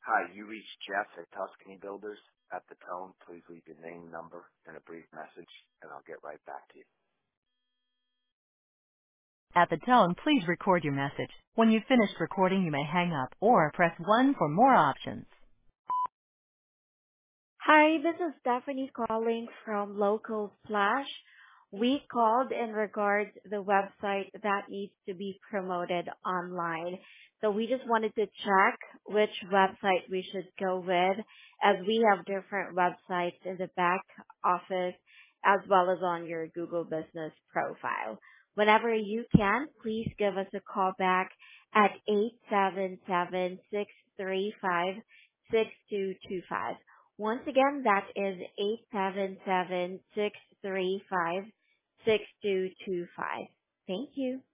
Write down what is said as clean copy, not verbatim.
Hi, you reached Jeff at Tuscany Builders. At the tone, please leave your name, number, and a brief message, and I'll get right back to you. At the tone, please record your message. When you've finished recording, you may hang up or press 1 for more options. Hi, this is Stephanie calling from Local Flash. We called in regards the website that needs to be promoted online. So we just wanted to check which website we should go with, as we have different websites in the back office as well as on your Google Business profile. Whenever you can, please give us a call back at 877-635-6225. Once again, that is 877-635-6225. Thank you.